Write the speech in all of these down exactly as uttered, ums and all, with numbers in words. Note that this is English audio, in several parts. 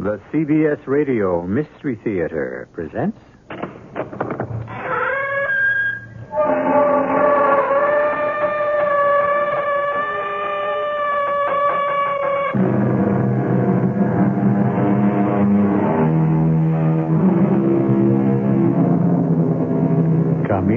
The C B S Radio Mystery Theater presents... Come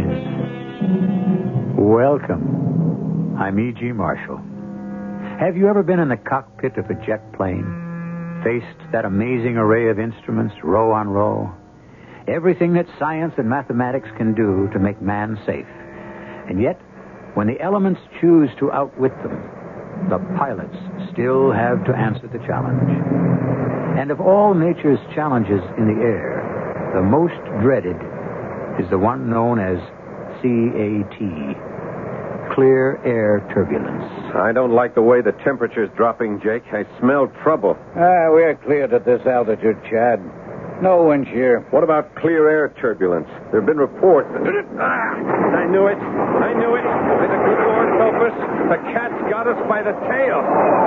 in. Welcome. I'm E G. Marshall. Have you ever been in the cockpit of a jet plane? Faced that amazing array of instruments, row on row? Everything that science and mathematics can do to make man safe. And yet, when the elements choose to outwit them, the pilots still have to answer the challenge. And of all nature's challenges in the air, the most dreaded is the one known as C A T. Clear air turbulence. I don't like the way the temperature's dropping, Jake. I smell trouble. Ah, we're cleared at this altitude, Chad. No wind shear. What about clear air turbulence? There have been reports. That... Ah, I knew it. I knew it. May the good Lord help us. The cat's got us by the tail.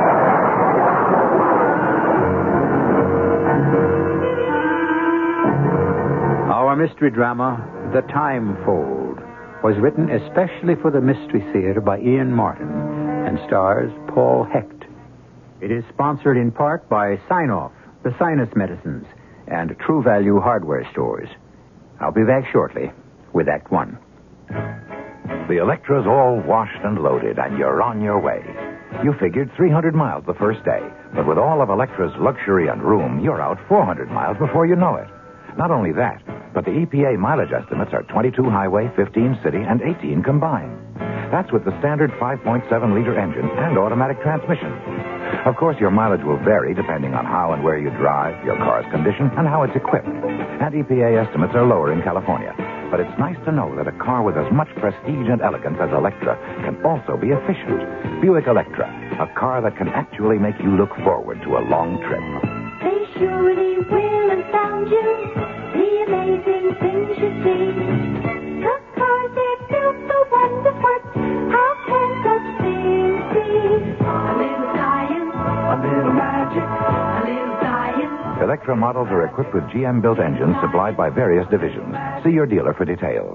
Our mystery drama, The Time Fold, was written especially for the Mystery Theater by Ian Martin and stars Paul Hecht. It is sponsored in part by Sign-Off, the sinus medicines, and True Value hardware stores. I'll be back shortly with Act One. The Electra's all washed and loaded, and you're on your way. You figured three hundred miles the first day, but with all of Electra's luxury and room, you're out four hundred miles before you know it. Not only that, but the E P A mileage estimates are twenty-two highway, fifteen city, and eighteen combined. That's with the standard five point seven liter engine and automatic transmission. Of course, your mileage will vary depending on how and where you drive, your car's condition, and how it's equipped. And E P A estimates are lower in California. But it's nice to know that a car with as much prestige and elegance as Electra can also be efficient. Buick Electra, a car that can actually make you look forward to a long trip. They surely will astound you, the amazing things you see. The cars they've built, the wonder works, how can such things be? A little science, a little magic, a little science. Electra models are equipped with G M-built engines supplied by various divisions. See your dealer for details.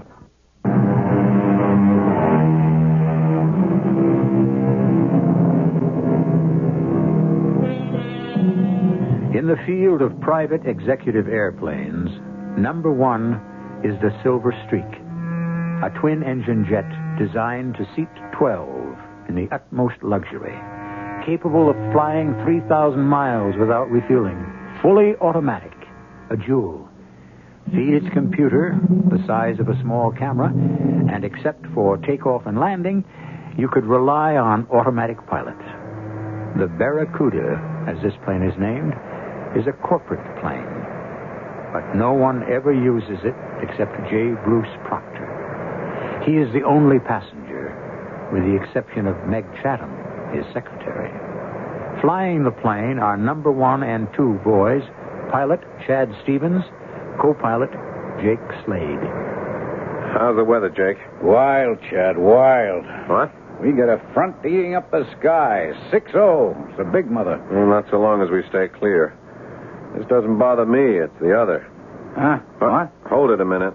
In the field of private executive airplanes, number one is the Silver Streak, a twin-engine jet designed to seat twelve in the utmost luxury, capable of flying three thousand miles without refueling, fully automatic, a jewel. Feed its computer, the size of a small camera, and except for takeoff and landing, you could rely on automatic pilot. The Barracuda, as this plane is named, is a corporate plane, but no one ever uses it except J. Bruce Proctor. He is the only passenger, with the exception of Meg Chatham, his secretary. Flying the plane are number one and two boys, pilot Chad Stevens, co-pilot Jake Slade. How's the weather, Jake? Wild, Chad, wild. What? We get a front eating up the sky. six oh. It's a big mother. Well, not so long as we stay clear. This doesn't bother me. It's the other. Huh? What? Hold it a minute.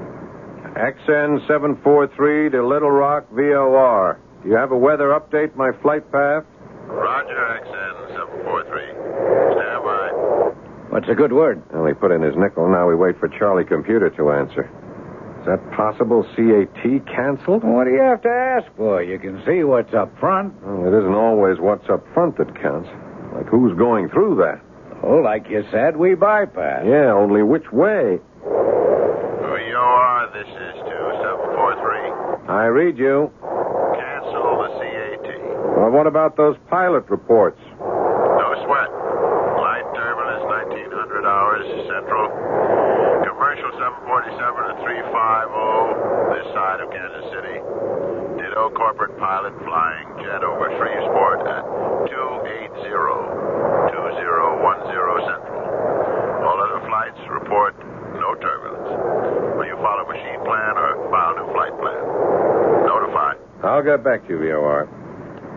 X N seven four three to Little Rock, V O R. Do you have a weather update, my flight path? Roger, X N seven four three. Stand by. What's a good word? Well, he put in his nickel. Now we wait for Charlie Computer to answer. Is that possible C A T canceled? What do you have to ask for? You can see what's up front. Well, it isn't always what's up front that counts. Like who's going through that? Oh, like you said, we bypass. Yeah, only which way? Who you are, this is two seven four three. I read you. Cancel the C A T. Well, what about those pilot reports? No sweat. Light turbulence, nineteen hundred hours, central. Commercial seven forty-seven to three fifty, this side of Kansas City. Ditto corporate pilot flying jet over Shreveport at two eighty, two zero one zero central. All other flights report no turbulence. Will you follow machine plan or file new flight plan? Notify. I'll get back to you, V O R.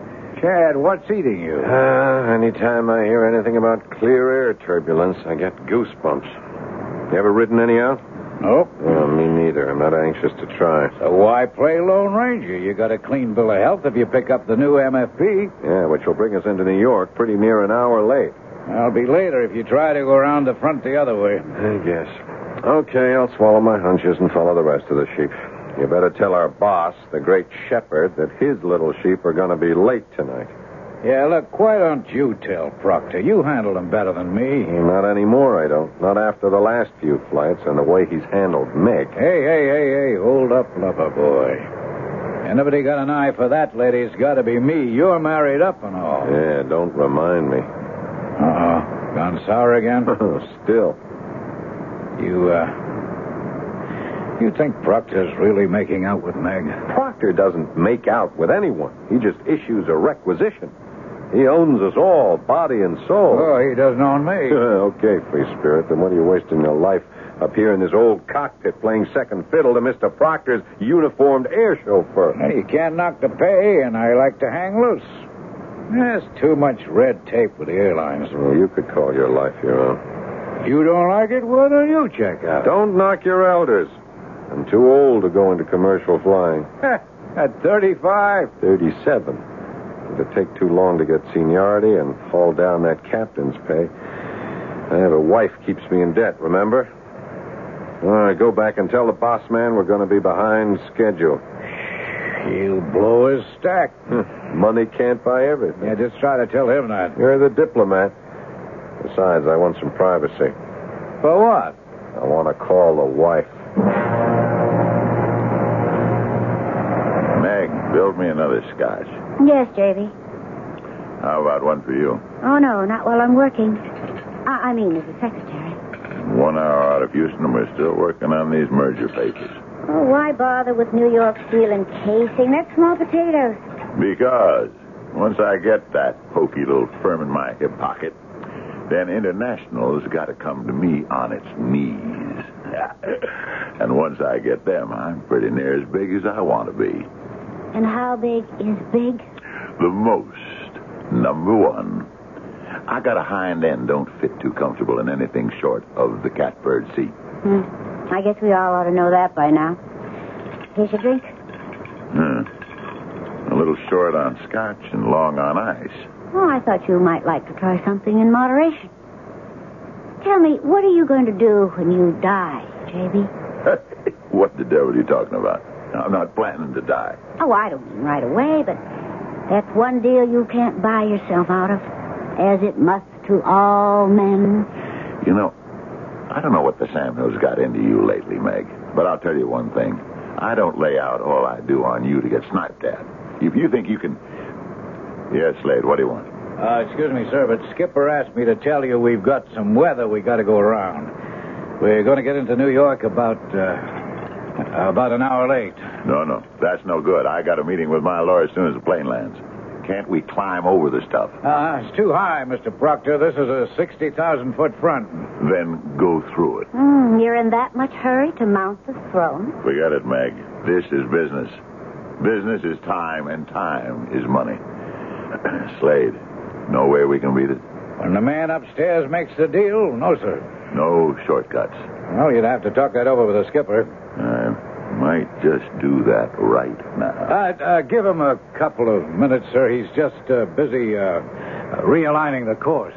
Chad, what's eating you? Uh, anytime I hear anything about clear air turbulence, I get goosebumps. You ever ridden any out? Nope. Well, me neither. I'm not anxious to try. So why play Lone Ranger? You got a clean bill of health if you pick up the new M F P. Yeah, which will bring us into New York pretty near an hour late. I'll be later if you try to go around the front the other way. I guess. Okay, I'll swallow my hunches and follow the rest of the sheep. You better tell our boss, the great shepherd, that his little sheep are going to be late tonight. Yeah, look, why don't you tell Proctor? You handle him better than me. Not anymore, I don't. Not after the last few flights and the way he's handled Meg. Hey, hey, hey, hey, hold up, lover boy. Anybody got an eye for that lady, it's got to be me. You're married up and all. Yeah, don't remind me. Uh-oh. Gone sour again? Still. You, uh... You think Proctor's really making out with Meg? Proctor doesn't make out with anyone. He just issues a requisition. He owns us all, body and soul. Oh, he doesn't own me. Okay, free spirit. Then what are you wasting your life up here in this old cockpit playing second fiddle to Mister Proctor's uniformed air chauffeur? Hey, you can't knock the pay, and I like to hang loose. There's too much red tape with the airlines. Well, you could call your life your own. You don't like it? Why don't you check out? Don't knock your elders. I'm too old to go into commercial flying. At thirty-five? thirty-seven. It'd take too long to get seniority and haul down that captain's pay. I have a wife keeps me in debt, remember? All right, go back and tell the boss man we're going to be behind schedule. He'll blow his stack. Money can't buy everything. Yeah, just try to tell him that. You're the diplomat. Besides, I want some privacy. For what? I want to call the wife. Meg, build me another scotch. Yes, J V. How about one for you? Oh, no, not while I'm working. I, I mean, as a secretary. One hour out of Houston, and we're still working on these merger papers. Oh, why bother with New York Steel and casing? That's small potatoes. Because once I get that pokey little firm in my hip pocket, then International's got to come to me on its knees. And once I get them, I'm pretty near as big as I want to be. And how big is big? The most. Number one. I got a hind end don't fit too comfortable in anything short of the catbird seat. Hmm. I guess we all ought to know that by now. Here's your drink. Hmm. A little short on scotch and long on ice. Oh, I thought you might like to try something in moderation. Tell me, what are you going to do when you die, J B? What the devil are you talking about? I'm not planning to die. Oh, I don't mean right away, but that's one deal you can't buy yourself out of, as it must to all men. You know, I don't know what the Sam Hill's got into you lately, Meg, but I'll tell you one thing. I don't lay out all I do on you to get sniped at. If you think you can... Yes, Slade, what do you want? Uh, excuse me, sir, but Skipper asked me to tell you we've got some weather we got to go around. We're going to get into New York about, uh, about an hour late. No, no, that's no good. I got a meeting with my lawyer as soon as the plane lands. Can't we climb over the stuff? Uh, it's too high, Mister Proctor. This is a sixty thousand foot front. Then go through it. Mm, you're in that much hurry to mount the throne? Forget it, Meg. This is business. Business is time, and time is money. Slade, no way we can beat it? When the man upstairs makes the deal, no, sir. No shortcuts. Well, you'd have to talk that over with the skipper. I might just do that right now. Uh, uh, give him a couple of minutes, sir. He's just uh, busy uh, realigning the course.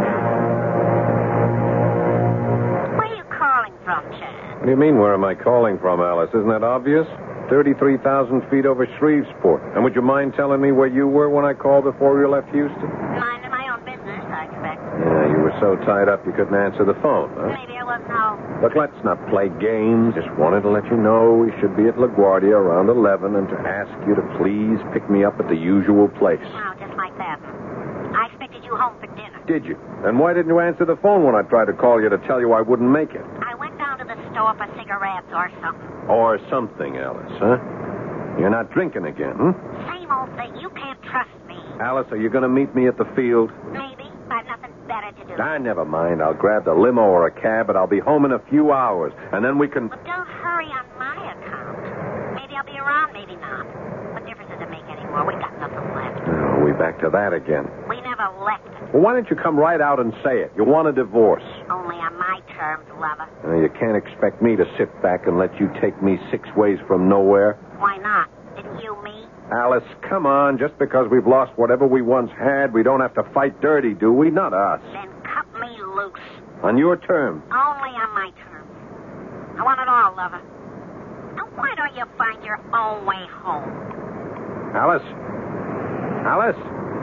Where are you calling from, Chad? What do you mean, where am I calling from, Alice? Isn't that obvious? thirty-three thousand feet over Shreveport. And would you mind telling me where you were when I called before you left Houston? Minding my own business, I expect. Yeah, you were so tied up you couldn't answer the phone, huh? Maybe I wasn't home. Look, let's not play games. Just wanted to let you know we should be at LaGuardia around eleven and to ask you to please pick me up at the usual place. Wow, just like that. I expected you home for dinner. Did you? And why didn't you answer the phone when I tried to call you to tell you I wouldn't make it? I went down to the store for cigarettes or something. Or something, Alice, huh? You're not drinking again, hmm? Same old thing. You can't trust me. Alice, are you going to meet me at the field? Maybe. I've nothing better to do. I never mind. I'll grab the limo or a cab, but I'll be home in a few hours. And then we can... Well, don't hurry on my account. Maybe I'll be around, maybe not. What difference does it make anymore? We got nothing left. Oh, we back to that again? We never left it. Well, why don't you come right out and say it? You want a divorce. Only on my terms, lover. Uh, you can't expect me to sit back and let you take me six ways from nowhere. Why not? Didn't you me? Alice, come on. Just because we've lost whatever we once had, we don't have to fight dirty, do we? Not us. Then cut me loose. On your terms. Only on my terms. I want it all, lover. Now, why don't you find your own way home? Alice? Alice?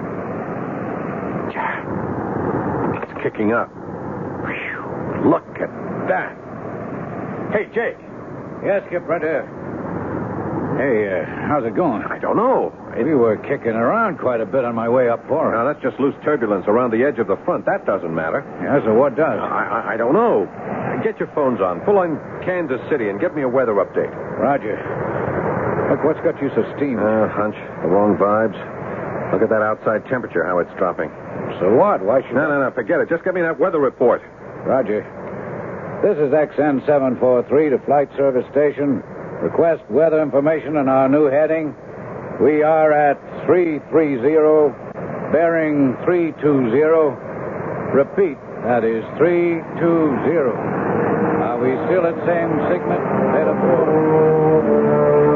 It's kicking up. Whew. Look at that. Hey, Jake. Yes, Skip, right there. Hey, uh, how's it going? I don't know. We were kicking around quite a bit on my way up for it. Now, that's just loose turbulence around the edge of the front. That doesn't matter. Yeah, so what does? I, I, I don't know. Get your phones on. Pull on Kansas City and get me a weather update. Roger. Look, what's got you so steamed? Uh, hunch. The wrong vibes. Look at that outside temperature, how it's dropping. So what? Why should No, no, no. Forget it. Just get me that weather report. Roger. This is X N seven four three to Flight Service Station. Request weather information on our new heading. We are at three three zero, bearing three two zero. Repeat, that is three two zero. Are we still at same segment? Beta four.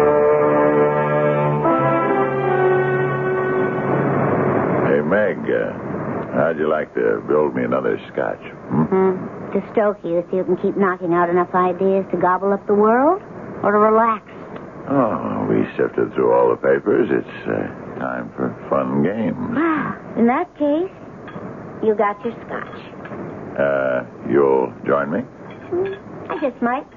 Hey, Meg, uh, how'd you like to build me another scotch? Hmm? Hmm. To stoke you so you can keep knocking out enough ideas to gobble up the world? Or to relax? Oh, we sifted through all the papers. It's uh, time for fun games. In that case, you got your scotch. Uh, you'll join me? Hmm, I just might.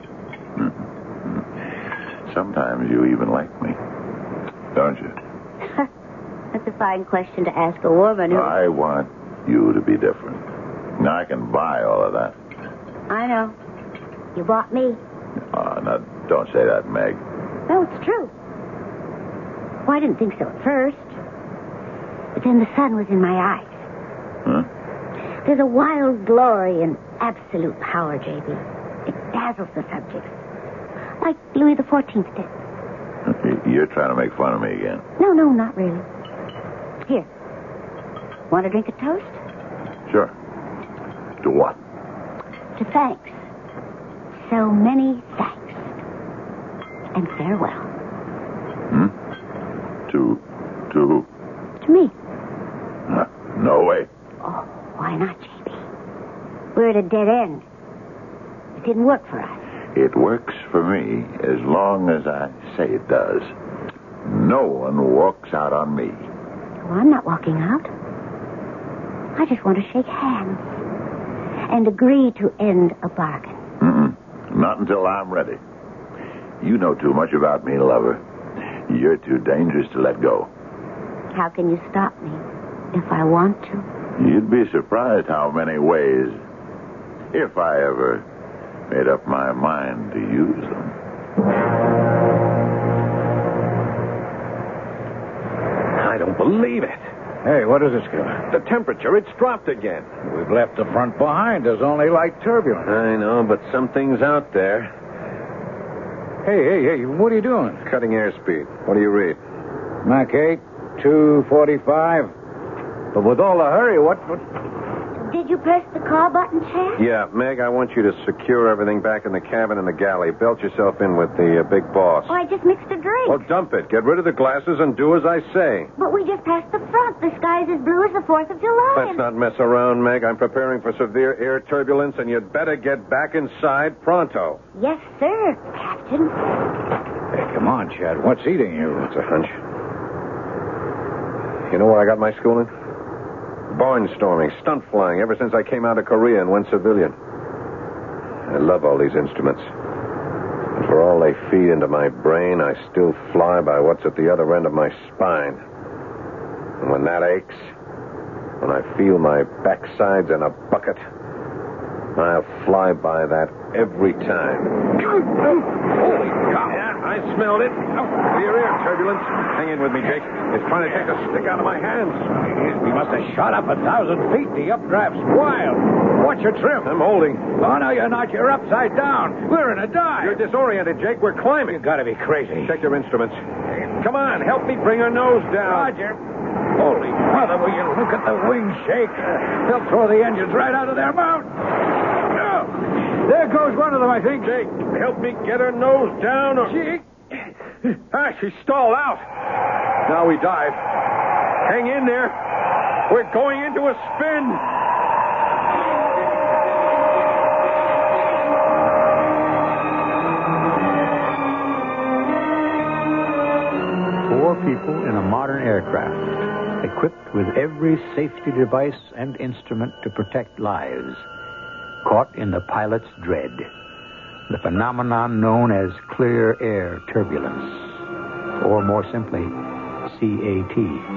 Sometimes you even like me, don't you? That's a fine question to ask a woman who... I want you to be different. Now, I can buy all of that. I know. You bought me. Oh, now, don't say that, Meg. No, it's true. Well, I didn't think so at first. But then the sun was in my eyes. Huh? There's a wild glory in absolute power, J B. It dazzles the subjects. Like Louis the Fourteenth did. You're trying to make fun of me again. No, no, not really. Here. Want to drink a toast? Sure. To what? To thanks. So many thanks. And farewell. Hmm? To... to... To me. Uh, no way. Oh, why not, J B? We're at a dead end. It didn't work for us. It works for me as long as I say it does. No one walks out on me. Well, I'm not walking out. I just want to shake hands and agree to end a bargain. Mm-mm. Not until I'm ready. You know too much about me, lover. You're too dangerous to let go. How can you stop me if I want to? You'd be surprised how many ways, if I ever made up my mind to use them. I don't believe it. Hey, what is it, Skipper? The temperature, it's dropped again. We've left the front behind. There's only light turbulence. I know, but something's out there. Hey, hey, hey, what are you doing? Cutting airspeed. What do you read? Mach eight, two forty-five. But with all the hurry, what... what... Did you press the call button, Chad? Yeah, Meg, I want you to secure everything back in the cabin and the galley. Belt yourself in with the uh, big boss. Oh, I just mixed a drink. Well, dump it. Get rid of the glasses and do as I say. But we just passed the front. The sky's as blue as the fourth of July. Let's not mess around, Meg. I'm preparing for severe air turbulence, and you'd better get back inside pronto. Yes, sir, Captain. Hey, come on, Chad. What's eating you? It's a hunch. You know where I got my schooling? Barnstorming, stunt flying, ever since I came out of Korea and went civilian. I love all these instruments. And for all they feed into my brain, I still fly by what's at the other end of my spine. And when that aches, when I feel my backside's in a bucket, I'll fly by that every time. Holy cow. Yeah, I smelled it. Severe air turbulence. Hang in with me, Jake. It's trying to take a stick out of my hands. We must have shot up a thousand feet. The updraft's wild. Watch your trim. I'm holding. Oh, no, you're not. You're upside down. We're in a dive. You're disoriented, Jake. We're climbing. You gotta be crazy. Check your instruments. Come on, help me bring her nose down. Roger. Holy mother, will you look at the wings shake? They'll throw the engines right out of their mount. Oh, there goes one of them, I think. Jake, help me get her nose down. Or... She... Ah, she stalled out. Now we dive. Hang in there. We're going into a spin. Four people in a modern aircraft, equipped with every safety device and instrument to protect lives, caught in the pilot's dread, the phenomenon known as clear air turbulence, or more simply, C A T,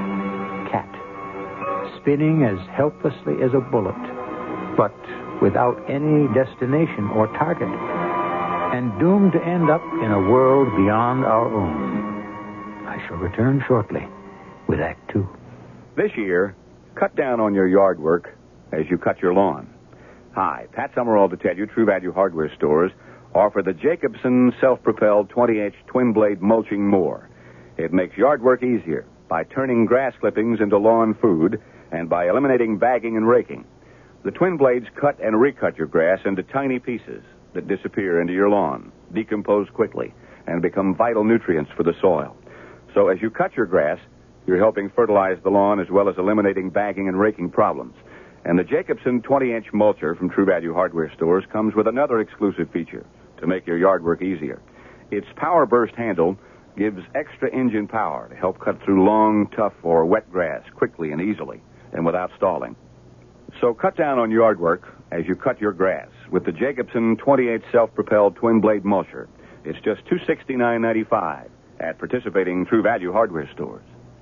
CAT, spinning as helplessly as a bullet, but without any destination or target, and doomed to end up in a world beyond our own. I shall return shortly with Act Two. This year, cut down on your yard work as you cut your lawn. Hi, Pat Summerall to tell you True Value Hardware stores offer the Jacobson self-propelled twenty-inch twin-blade mulching mower. It makes yard work easier by turning grass clippings into lawn food and by eliminating bagging and raking. The twin blades cut and recut your grass into tiny pieces that disappear into your lawn, decompose quickly, and become vital nutrients for the soil. So as you cut your grass, you're helping fertilize the lawn as well as eliminating bagging and raking problems. And the Jacobson twenty-inch mulcher from True Value Hardware stores comes with another exclusive feature to make your yard work easier. Its power burst handle gives extra engine power to help cut through long, tough, or wet grass quickly and easily and without stalling. So cut down on yard work as you cut your grass with the Jacobson twenty-eight self-propelled twin-blade mulcher. It's just two hundred sixty-nine dollars and ninety-five cents at participating True Value Hardware stores.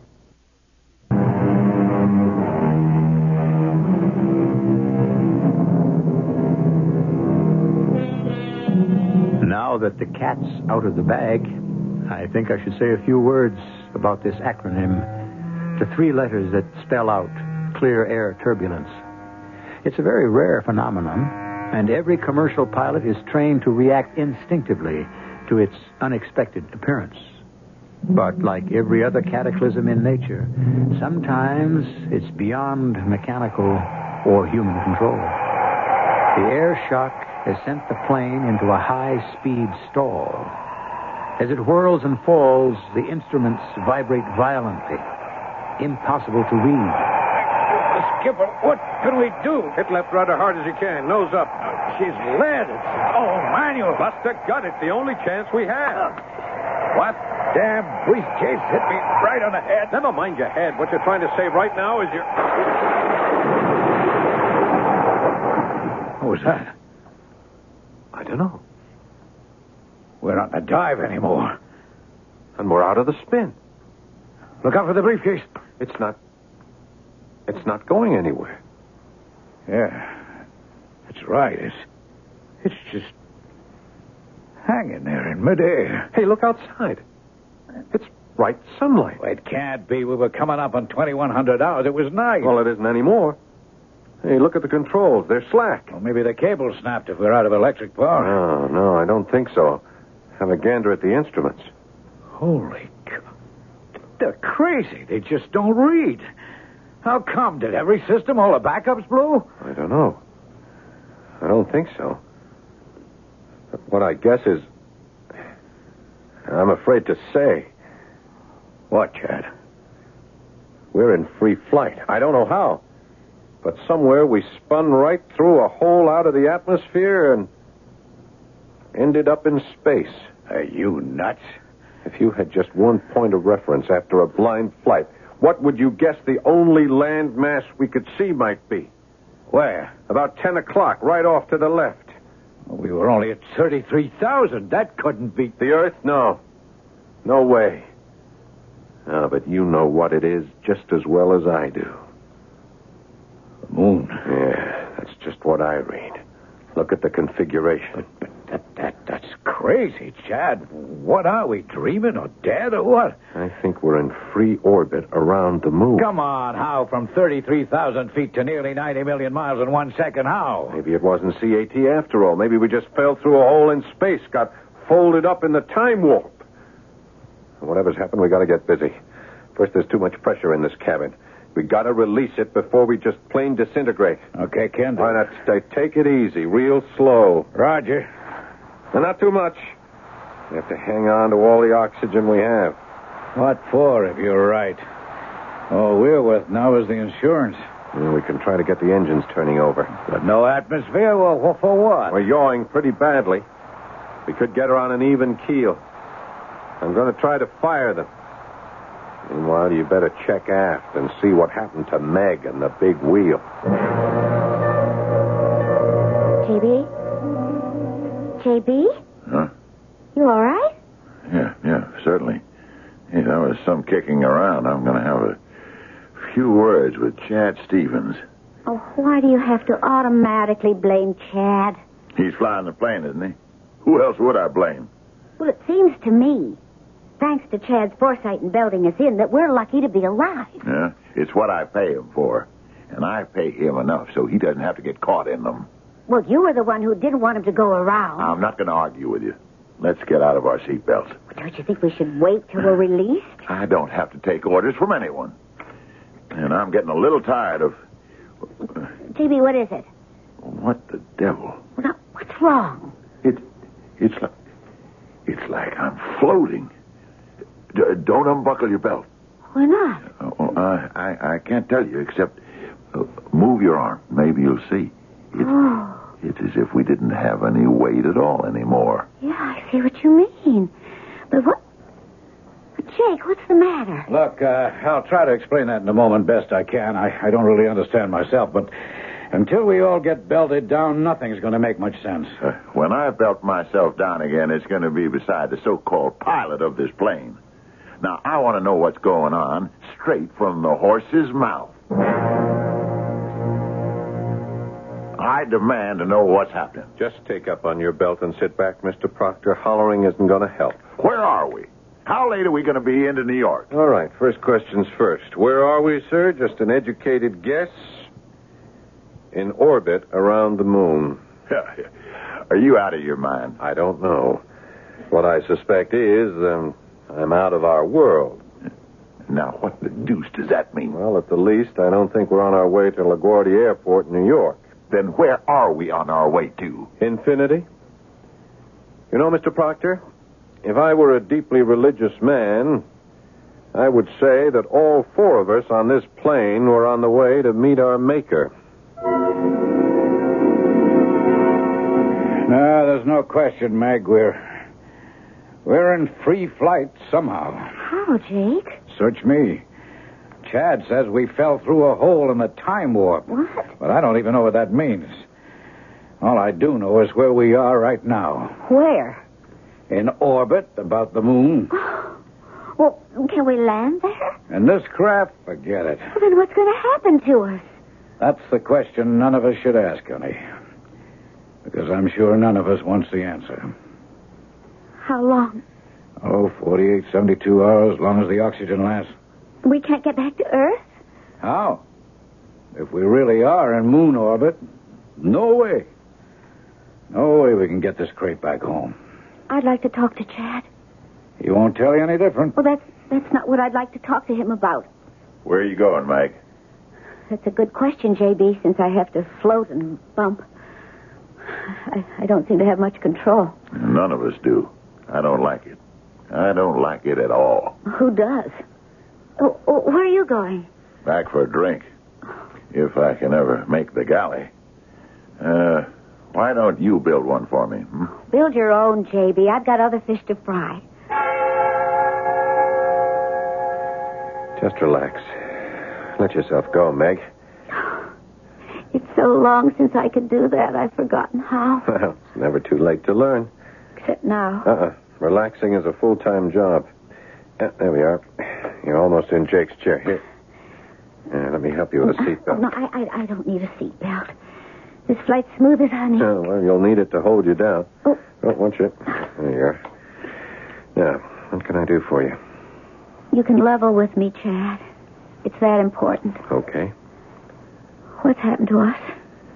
Now that the cat's out of the bag, I think I should say a few words about this acronym, the three letters that spell out clear air turbulence. It's a very rare phenomenon, and every commercial pilot is trained to react instinctively to its unexpected appearance. But like every other cataclysm in nature, sometimes it's beyond mechanical or human control. The air shock has sent the plane into a high-speed stall. As it whirls and falls, the instruments vibrate violently. Impossible to read. Skipper, what can we do? Hit left rather hard as you can. Nose up. She's lead. It's all manual. Bust a gut. It's the only chance we have. What damn briefcase hit me right on the head? Never mind your head. What you're trying to say right now is your... What was that? I don't know. We're not in a dive anymore. And we're out of the spin. Look out for the briefcase. It's not... It's not going anywhere. Yeah, that's right. It's, it's just hanging there in midair. Hey, look outside. It's bright sunlight. Well, it can't be. We were coming up on twenty-one hundred hours. It was night. Well, it isn't anymore. Hey, look at the controls. They're slack. Well, maybe the cable snapped if we're out of electric power. No, no, I don't think so. Have a gander at the instruments. Holy God. They're crazy. They just don't read. How come? Did every system, all the backups blow? I don't know. I don't think so. But what I guess is... I'm afraid to say. What, Chad? We're in free flight. I don't know how. But somewhere we spun right through a hole out of the atmosphere and ended up in space. Are you nuts? If you had just one point of reference after a blind flight, what would you guess the only land mass we could see might be? Where? About ten o'clock, right off to the left. Well, we were only at thirty-three thousand. That couldn't be... The Earth? No. No way. Ah, but you know what it is just as well as I do. The moon. Yeah, that's just what I read. Look at the configuration. But, but that, that, that's crazy, Chad. What are we, dreaming or dead or what? I think we're in free orbit around the moon. Come on, how? From thirty-three thousand feet to nearly ninety million miles in one second, how? Maybe it wasn't C A T after all. Maybe we just fell through a hole in space, got folded up in the time warp. Whatever's happened, we got to get busy. First, there's too much pressure in this cabin. We gotta release it before we just plain disintegrate. Okay, Kent. Why not stay, take it easy, real slow. Roger. And not too much. We have to hang on to all the oxygen we have. What for, if you're right? All we're with now is the insurance. And we can try to get the engines turning over. But no atmosphere? Well, wh- for what? We're yawing pretty badly. We could get her on an even keel. I'm going to try to fire them. Meanwhile, you better check aft and see what happened to Meg and the big wheel. J B? J B? Huh? You all right? Yeah, yeah, certainly. Hey, there was some kicking around. I'm going to have a few words with Chad Stevens. Oh, why do you have to automatically blame Chad? He's flying the plane, isn't he? Who else would I blame? Well, it seems to me, thanks to Chad's foresight in belting us in, that we're lucky to be alive. Yeah, it's what I pay him for. And I pay him enough so he doesn't have to get caught in them. Well, you were the one who didn't want him to go around. I'm not going to argue with you. Let's get out of our seatbelts. Don't you think we should wait till we're released? I don't have to take orders from anyone. And I'm getting a little tired of... J B, what is it? What the devil? Well, now, what's wrong? It, it's like... It's like I'm floating. D- don't unbuckle your belt. Why not? Oh, I, I, I can't tell you, except uh, move your arm. Maybe you'll see. It's, Oh. it's as if we didn't have any weight at all anymore. Yeah, I see what you mean. But what... But Jake, what's the matter? Look, uh, I'll try to explain that in a moment best I can. I, I don't really understand myself, but until we all get belted down, nothing's going to make much sense. Uh, when I belt myself down again, it's going to be beside the so-called pilot of this plane. Now, I want to know what's going on straight from the horse's mouth. I demand to know what's happening. Just take up on your belt and sit back, Mister Proctor. Hollering isn't going to help. Where are we? How late are we going to be into New York? All right, first questions first. Where are we, sir? Just an educated guess? In orbit around the moon. Are you out of your mind? I don't know. What I suspect is um, I'm out of our world. Now, what the deuce does that mean? Well, at the least, I don't think we're on our way to LaGuardia Airport in New York. Then where are we on our way to? Infinity? You know, Mister Proctor, if I were a deeply religious man, I would say that all four of us on this plane were on the way to meet our Maker. No, there's no question, Meg. We're... We're in free flight somehow. How, Jake? Search me. Chad says we fell through a hole in the time warp. What? But I don't even know what that means. All I do know is where we are right now. Where? In orbit about the moon. Well, can we land there? And this craft, forget it. Well, then what's going to happen to us? That's the question none of us should ask, honey. Because I'm sure none of us wants the answer. How long? Oh, forty-eight, seventy-two hours, as long as the oxygen lasts. We can't get back to Earth? How? If we really are in moon orbit, no way. No way we can get this crate back home. I'd like to talk to Chad. He won't tell you any different. Well, that's that's not what I'd like to talk to him about. Where are you going, Mike? That's a good question, J B, since I have to float and bump. I, I don't seem to have much control. None of us do. I don't like it. I don't like it at all. Who does? Oh, oh, where are you going? Back for a drink. If I can ever make the galley. Uh, why don't you build one for me? Hmm? Build your own, J B. I've got other fish to fry. Just relax. Let yourself go, Meg. It's so long since I could do that, I've forgotten how. Well, it's never too late to learn. Except now. Uh-uh. Relaxing is a full-time job. Uh, there we are. You're almost in Jake's chair. Here. Uh, let me help you with a Oh, seatbelt. no, I, I, I don't need a seatbelt. This flight's smooth as honey. Oh, well, you'll need it to hold you down. Oh. Oh, won't you? There you are. Now, what can I do for you? You can level with me, Chad. It's that important. Okay. What's happened to us?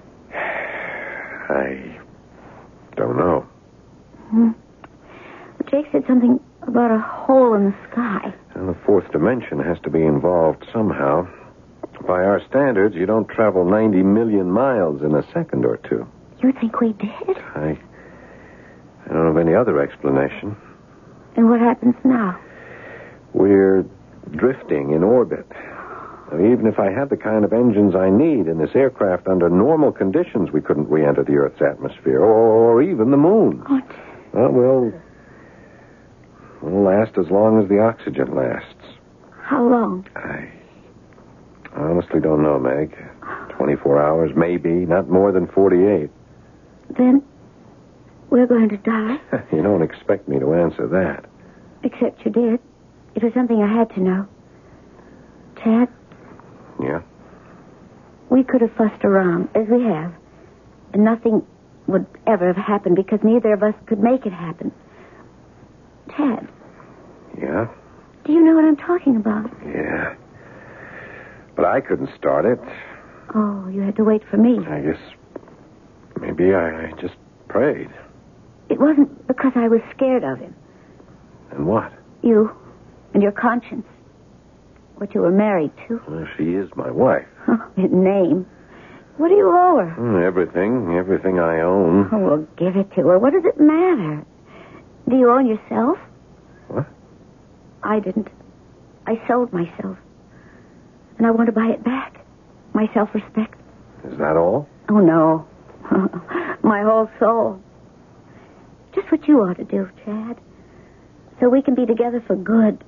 I don't know. Hmm. Jake said something about a hole in the sky. And the fourth dimension has to be involved somehow. By our standards, you don't travel ninety million miles in a second or two. You think we did? I, I don't have any other explanation. And what happens now? We're drifting in orbit. Even if I had the kind of engines I need in this aircraft under normal conditions, we couldn't re-enter the Earth's atmosphere, or, or even the moon. What? Well, we'll, we'll last as long as the oxygen lasts. How long? I honestly don't know, Meg. twenty-four hours, maybe, not more than forty-eight. Then we're going to die? You don't expect me to answer that. Except you did. It was something I had to know. Tad? Yeah? We could have fussed around, as we have. And nothing would ever have happened because neither of us could make it happen. Tad? Yeah? Do you know what I'm talking about? Yeah. But I couldn't start it. Oh, you had to wait for me. I guess maybe I, I just prayed. It wasn't because I was scared of him. And what? You and your conscience. What you were married to. Well, she is my wife. Oh, in name. What do you owe her? Mm, everything. Everything I own. Oh, well, give it to her. What does it matter? Do you own yourself? What? I didn't. I sold myself. And I want to buy it back. My self-respect. Is that all? Oh, no. My whole soul. Just what you ought to do, Chad. So we can be together for good.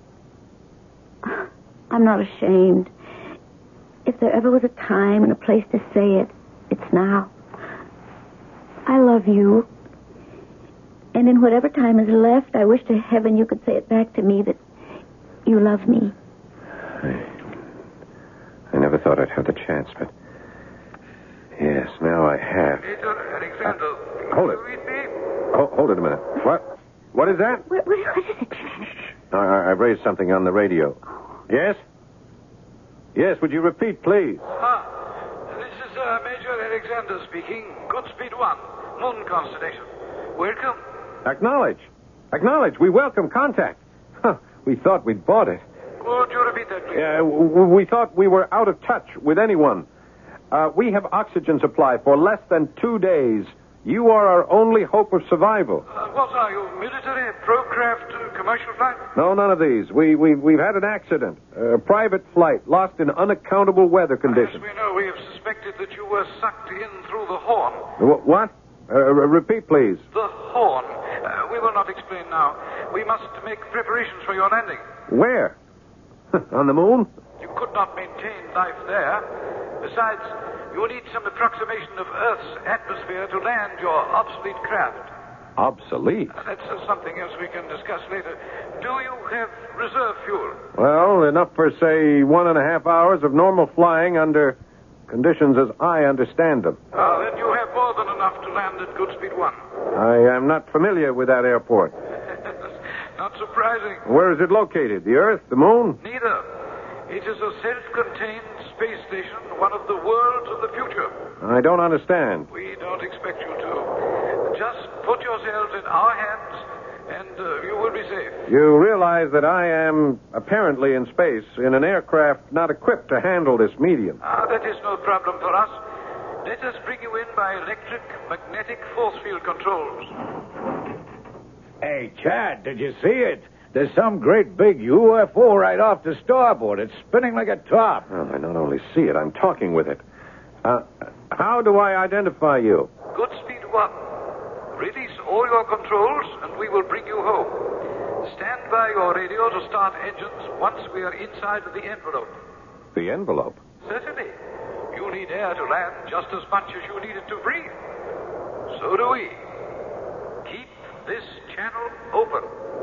I'm not ashamed. If there ever was a time and a place to say it, it's now. I love you. And in whatever time is left, I wish to heaven you could say it back to me that you love me. I, I never thought I'd have the chance, but... Yes, now I have. Major Alexander. Uh, hold it. You read me? Hold, hold it a minute. What? What is that? What, what, what is it, Chad? I, I, I've raised something on the radio. Yes? Yes, would you repeat, please? Ah, this is uh, Major Alexander speaking. Goodspeed One, Moon Constellation. Welcome. Acknowledge. Acknowledge. We welcome contact. Huh, we thought we'd bought it. Would you repeat that, please? Yeah, w- w- we thought we were out of touch with anyone. Uh, we have oxygen supply for less than two days. You are our only hope of survival. Uh, what are you, military, pro-craft, uh, commercial flight? No, none of these. We, we, we've had an accident. A private flight lost in unaccountable weather conditions. As we know, we have suspected that you were sucked in through the horn. Wh- What? Uh, r- repeat, please. The horn. Uh, we will not explain now. We must make preparations for your landing. Where? On the moon? You could not maintain life there. Besides, you will need some approximation of Earth's atmosphere to land your obsolete craft. Obsolete? Uh, that's uh, something else we can discuss later. Do you have reserve fuel? Well, enough for, say, one and a half hours of normal flying under conditions as I understand them. Ah, then you have more than enough to land at Goodspeed One. I am not familiar with that airport. Not surprising. Where is it located? The Earth? The Moon? Neither. It is a self-contained space station, one of the worlds of the future. I don't understand. We don't expect you to. Just put yourselves in our hands, and uh, you will be safe. You realize that I am apparently in space in an aircraft not equipped to handle this medium. Ah, that is no problem for us. Let us bring you in by electric magnetic force field controls. Hey, Chad, did you see it? There's some great big U F O right off the starboard. It's spinning like a top. Well, I not only see it, I'm talking with it. Uh, how do I identify you? Goodspeed One. Release all your controls, and we will bring you home. Stand by your radio to start engines once we are inside of the envelope. The envelope? Certainly. You need air to land just as much as you need it to breathe. So do we. Keep this channel open.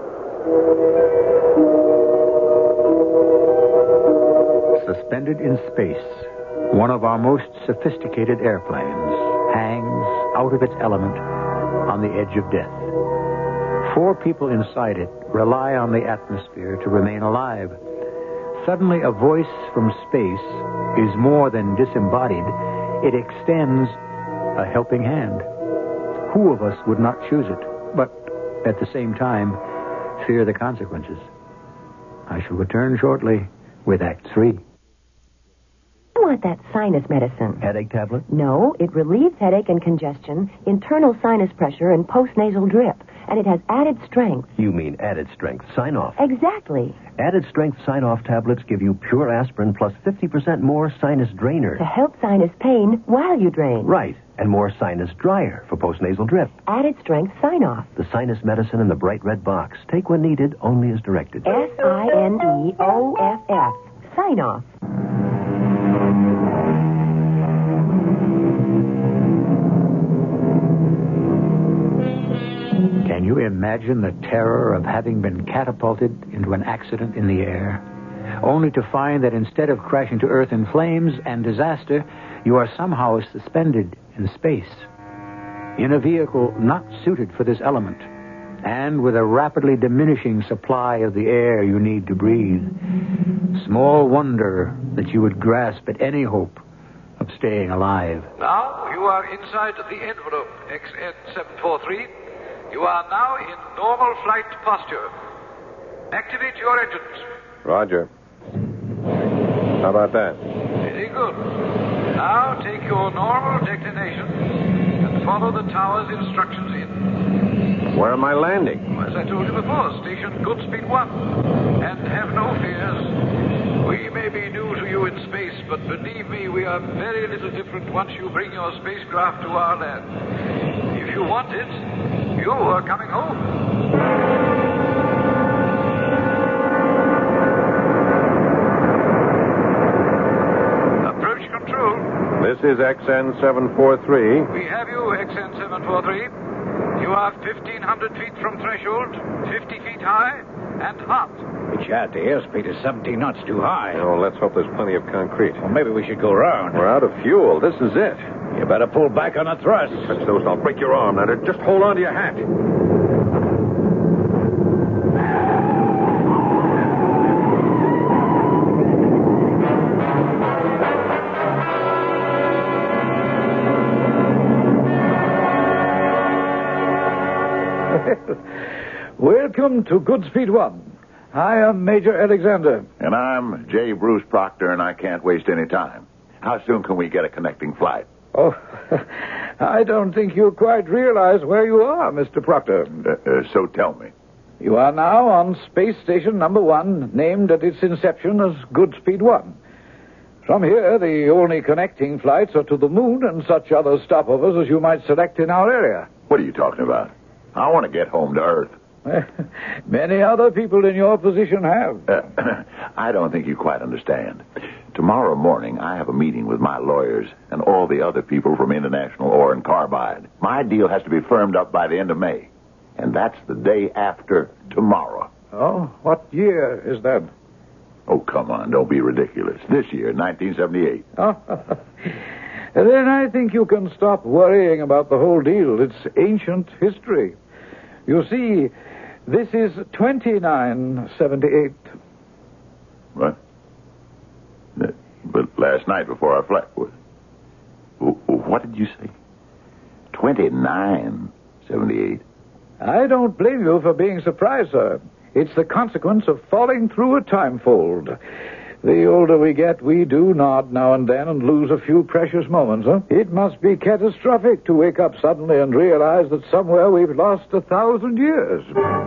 Suspended in space, one of our most sophisticated airplanes hangs out of its element on the edge of death. Four people inside it rely on the atmosphere to remain alive. Suddenly, a voice from space is more than disembodied. It extends a helping hand. Who of us would not choose it, but at the same time, fear the consequences? I shall return shortly with Act Three. want that sinus medicine. Headache tablet? No, it relieves headache and congestion, internal sinus pressure, and postnasal drip. And it has added strength. You mean added strength sign-off? Exactly. Added strength sign-off tablets give you pure aspirin plus fifty percent more sinus drainer. To help sinus pain while you drain. Right. And more sinus dryer for postnasal drip. Added strength sign-off. The sinus medicine in the bright red box. Take when needed, only as directed. S I N E O F F. Sign-off. Can you imagine the terror of having been catapulted into an accident in the air, only to find that instead of crashing to earth in flames and disaster, you are somehow suspended in space, in a vehicle not suited for this element, and with a rapidly diminishing supply of the air you need to breathe? Small wonder that you would grasp at any hope of staying alive. Now you are inside the envelope, X N seven four three. You are now in normal flight posture. Activate your engines. Roger. How about that? Very good. Now take your normal declination and follow the tower's instructions in. Where am I landing? As I told you before, station Goodspeed one. And have no fears. We may be new to you in space, but believe me, we are very little different once you bring your spacecraft to our land. If you want it, you are coming home. Approach control. This is X N seven four three. We have you, X N seven four three. You are fifteen hundred feet from threshold, fifty feet high, and hot. Chad, the airspeed is seventeen knots too high. Oh, let's hope there's plenty of concrete. Well, maybe we should go round. We're out of fuel. This is it. You better pull back on the thrust. Touch those and I'll break your arm. Now, just hold on to your hat. Welcome to Goodspeed One. I am Major Alexander. And I'm J. Bruce Proctor, and I can't waste any time. How soon can we get a connecting flight? Oh, I don't think you quite realize where you are, Mister Proctor. Uh, uh, so tell me. You are now on Space Station Number One, named at its inception as Goodspeed One. From here, the only connecting flights are to the moon and such other stopovers as you might select in our area. What are you talking about? I want to get home to Earth. Many other people in your position have. Uh, I don't think you quite understand. Tomorrow morning, I have a meeting with my lawyers and all the other people from International Ore and Carbide. My deal has to be firmed up by the end of May. And that's the day after tomorrow. Oh, what year is that? Oh, come on, don't be ridiculous. This year, nineteen seventy-eight. Oh, then I think you can stop worrying about the whole deal. It's ancient history. You see, this is twenty-nine seventy-eight. What? But last night before I fled, what did you say? twenty-nine seventy-eight. I don't blame you for being surprised, sir. It's the consequence of falling through a time fold. The older we get, we do nod now and then and lose a few precious moments, huh? It must be catastrophic to wake up suddenly and realize that somewhere we've lost a thousand years.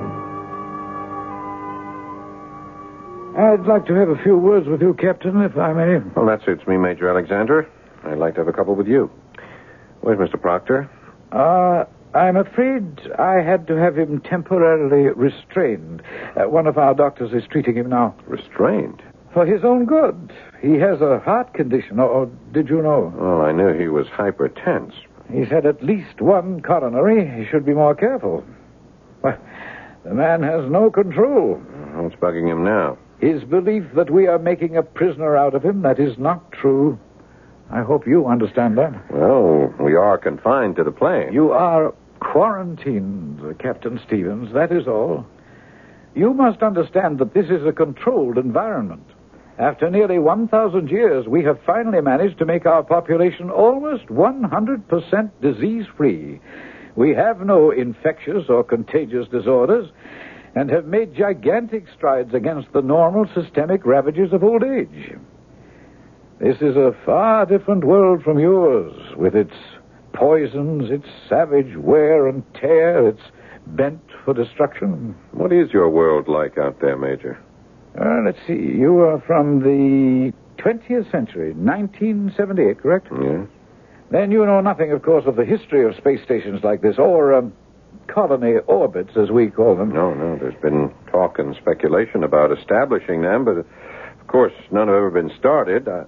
I'd like to have a few words with you, Captain, if I may. Well, that suits me, Major Alexander. I'd like to have a couple with you. Where's Mister Proctor? Uh, I'm afraid I had to have him temporarily restrained. Uh, one of our doctors is treating him now. Restrained? For his own good. He has a heart condition, or, or did you know? Well, I knew he was hypertense. He's had at least one coronary. He should be more careful. Well, the man has no control. What's bugging him now? His belief that we are making a prisoner out of him, that is not true. I hope you understand that. Well, we are confined to the plane. You are quarantined, Captain Stevens, that is all. You must understand that this is a controlled environment. After nearly one thousand years, we have finally managed to make our population almost one hundred percent disease-free. We have no infectious or contagious disorders and have made gigantic strides against the normal systemic ravages of old age. This is a far different world from yours, with its poisons, its savage wear and tear, its bent for destruction. What is your world like out there, Major? Uh, let's see. You are from the twentieth century, nineteen seventy-eight, correct? Yes. Then you know nothing, of course, of the history of space stations like this, or um, colony orbits, as we call them. No, no. There's been talk and speculation about establishing them, but, of course, none have ever been started. I,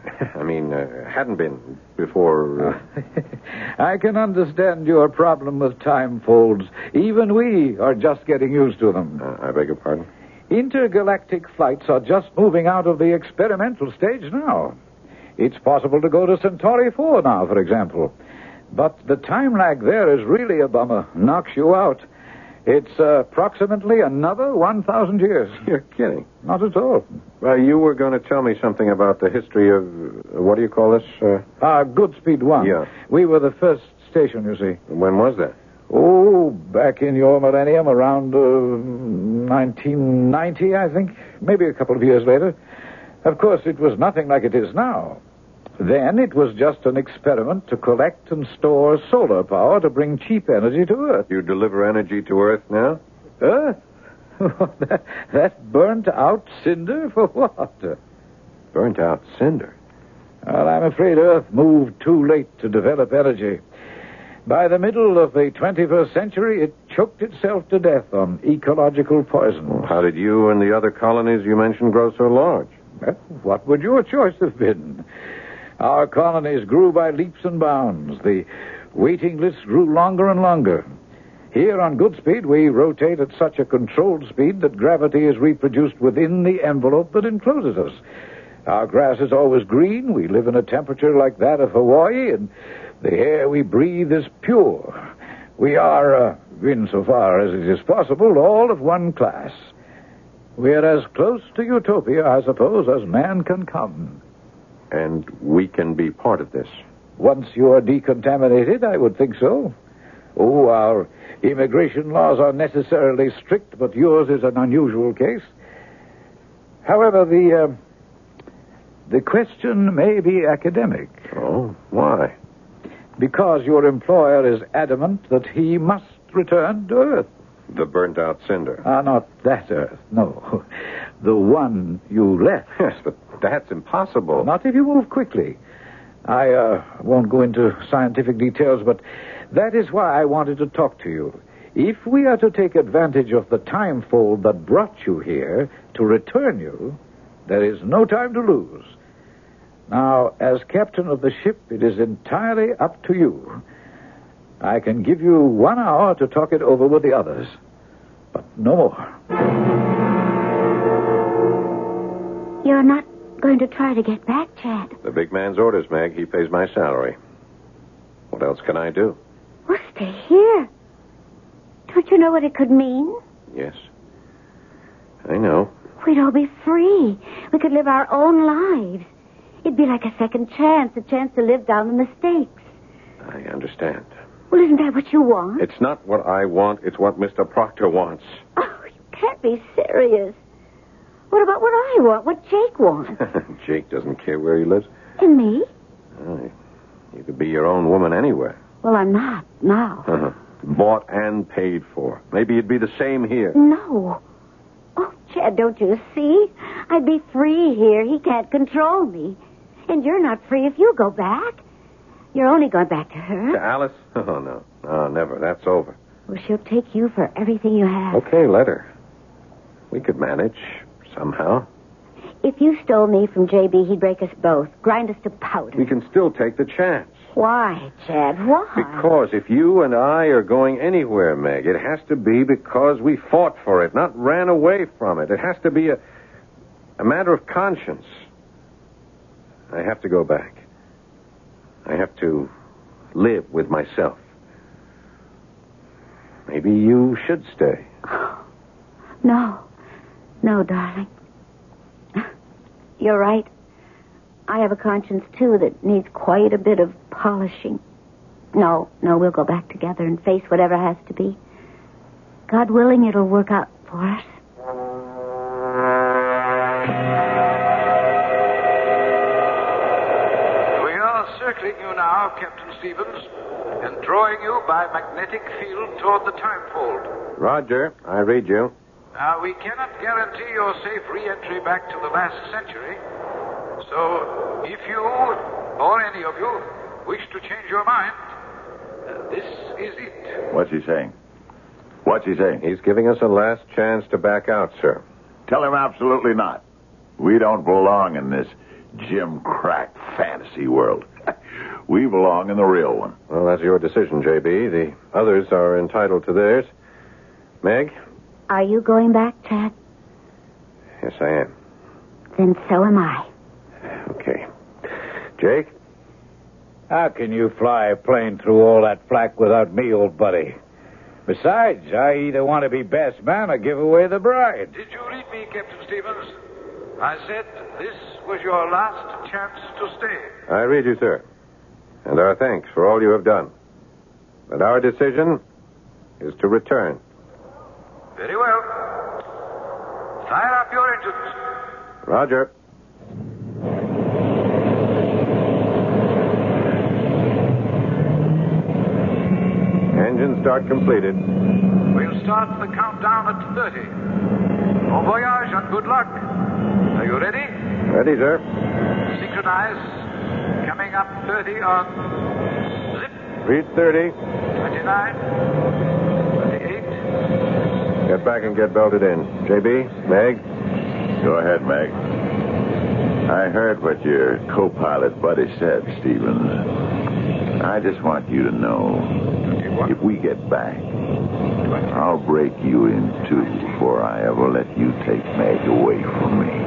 I mean, uh, hadn't been before. Uh... I can understand your problem with time folds. Even we are just getting used to them. Uh, I beg your pardon? Intergalactic flights are just moving out of the experimental stage now. It's possible to go to Centauri four now, for example. But the time lag there is really a bummer. Knocks you out. It's uh, approximately another one thousand years. You're kidding. Not at all. Well, you were going to tell me something about the history of, uh, what do you call this? Uh, uh, Goodspeed one. Yeah. We were the first station, you see. When was that? Oh, back in your millennium, around uh, nineteen ninety, I think. Maybe a couple of years later. Of course, it was nothing like it is now. Then it was just an experiment to collect and store solar power to bring cheap energy to Earth. You deliver energy to Earth now? Earth? that, that burnt-out cinder for what? Burnt-out cinder? Well, I'm afraid Earth moved too late to develop energy. By the middle of the twenty-first century, it choked itself to death on ecological poison. Well, how did you and the other colonies you mentioned grow so large? Well, what would your choice have been? Our colonies grew by leaps and bounds. The waiting lists grew longer and longer. Here on Goodspeed, we rotate at such a controlled speed that gravity is reproduced within the envelope that encloses us. Our grass is always green. We live in a temperature like that of Hawaii, and the air we breathe is pure. We are, uh, insofar as it is possible, all of one class. We're as close to utopia, I suppose, as man can come. And we can be part of this. Once you are decontaminated, I would think so. Oh, our immigration laws are necessarily strict, but yours is an unusual case. However, the uh, the question may be academic. Oh, why? Because your employer is adamant that he must return to Earth. The burnt-out cinder. Ah, not that Earth, no. The one you left. Yes, but that's impossible. Not if you move quickly. I uh, won't go into scientific details, but that is why I wanted to talk to you. If we are to take advantage of the time fold that brought you here to return you, there is no time to lose. Now, as captain of the ship, it is entirely up to you. I can give you one hour to talk it over with the others, but no more. You're not going to try to get back, Chad? The big man's orders, Meg. He pays my salary. What else can I do? Well, stay here. Don't you know what it could mean? Yes. I know. We'd all be free. We could live our own lives. It'd be like a second chance, a chance to live down the mistakes. I understand. Well, isn't that what you want? It's not what I want. It's what Mister Proctor wants. Oh, you can't be serious. What about what I want? What Jake wants? Jake doesn't care where he lives. And me? Oh, you could be your own woman anywhere. Well, I'm not now. Uh-huh. Bought and paid for. Maybe it'd be the same here. No. Oh, Chad, don't you see? I'd be free here. He can't control me. And you're not free if you go back. You're only going back to her. To Alice? Oh, no. No, never. That's over. Well, she'll take you for everything you have. Okay, let her. We could manage somehow. If you stole me from J B, he'd break us both, grind us to powder. We can still take the chance. Why, Chad? Why? Because if you and I are going anywhere, Meg, it has to be because we fought for it, not ran away from it. It has to be a, a matter of conscience. I have to go back. I have to live with myself. Maybe you should stay. No. No, darling. You're right. I have a conscience, too, that needs quite a bit of polishing. No, no, we'll go back together and face whatever has to be. God willing, it'll work out for us. circling you now, Captain Stevens, and drawing you by magnetic field toward the timefold. Roger, I read you. Now, we cannot guarantee your safe re-entry back to the last century. So, if you, or any of you, wish to change your mind, uh, this is it. What's he saying? What's he saying? He's giving us a last chance to back out, sir. Tell him absolutely not. We don't belong in this Jim Crack fantasy world. We belong in the real one. Well, that's your decision, J B. The others are entitled to theirs. Meg? Are you going back, Chad? Yes, I am. Then so am I. Okay. Jake? How can you fly a plane through all that flak without me, old buddy? Besides, I either want to be best man or give away the bride. Did you read me, Captain Stevens? I said this was your last chance to stay. I read you, sir. And our thanks for all you have done. But our decision is to return. Very well. Fire up your engines. Roger. Engine start completed. We'll start the countdown at thirty. Bon voyage and good luck. Are you ready? Ready, sir. Synchronize. Coming up thirty on zip. Read thirty. twenty-nine. twenty-eight. Get back and get belted in. J B, Meg? Go ahead, Meg. I heard what your co-pilot buddy said, Stevens. I just want you to know, if we get back, I'll break you in two before I ever let you take Meg away from me.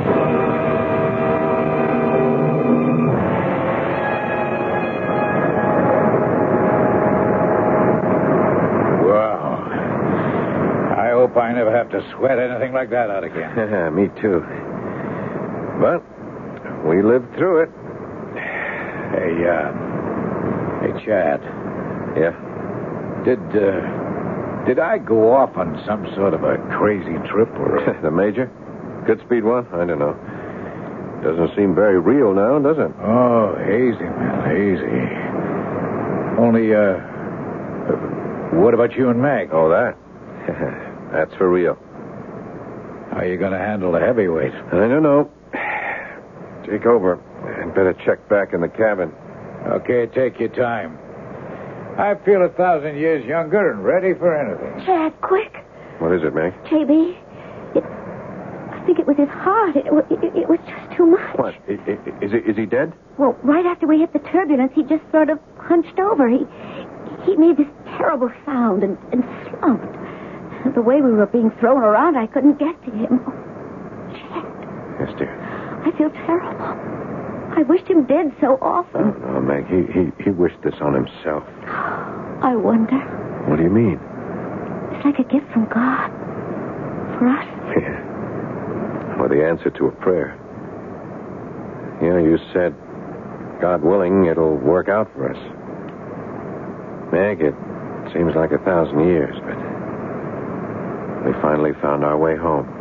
Wow. I hope I never have to sweat anything like that out again. Me too. But we lived through it. Hey, uh... Hey, Chad. Yeah? Did, uh... Did I go off on some sort of a crazy trip or... A... The Major? Good speed one? I don't know. Doesn't seem very real now, does it? Oh, hazy, man, hazy. Only, uh... what about you and Meg? Oh, that? That's for real. How are you going to handle the heavyweight? I don't know. Take over. I'd better check back in the cabin. Okay, take your time. I feel a thousand years younger and ready for anything. Chad, quick. What is it, Meg? J B, it, I think it was his heart. It, it, it was just too much. What? Is, is, is he dead? Well, right after we hit the turbulence, he just sort of hunched over. He he made this terrible sound and, and slumped. The way we were being thrown around, I couldn't get to him. Oh, Chad. Yes, dear. I feel terrible. I wished him dead so often. Oh, no, Meg. He, he, he wished this on himself. I wonder. What do you mean? It's like a gift from God. For us. Yeah. Or the answer to a prayer. You know, you said, God willing, it'll work out for us. Meg, it seems like a thousand years, but we finally found our way home.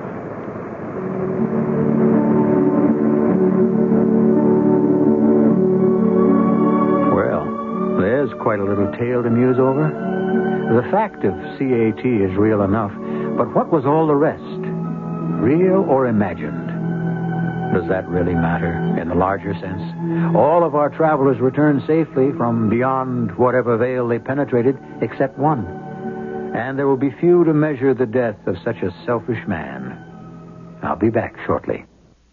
There's quite a little tale to muse over. The fact of C A T is real enough, but what was all the rest? Real or imagined? Does that really matter in the larger sense? All of our travelers returned safely from beyond whatever veil they penetrated, except one. And there will be few to measure the death of such a selfish man. I'll be back shortly.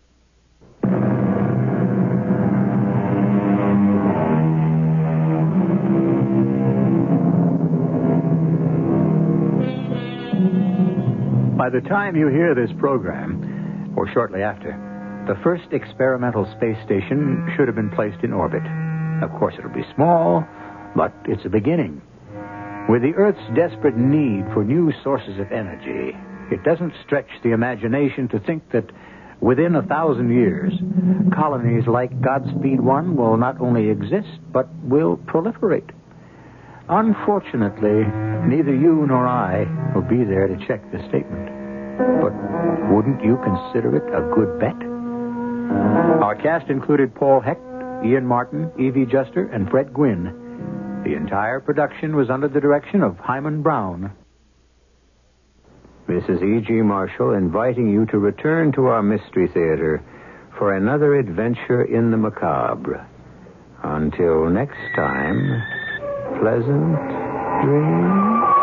By the time you hear this program, or shortly after, the first experimental space station should have been placed in orbit. Of course, it'll be small, but it's a beginning. With the Earth's desperate need for new sources of energy, it doesn't stretch the imagination to think that within a thousand years, colonies like Godspeed One will not only exist, but will proliferate. Unfortunately, neither you nor I will be there to check the statement. But wouldn't you consider it a good bet? Our cast included Paul Hecht, Ian Martin, Evie Juster, and Fred Gwynn. The entire production was under the direction of Hyman Brown. Missus E G. Marshall inviting you to return to our Mystery Theater for another adventure in the macabre. Until next time, pleasant dreams.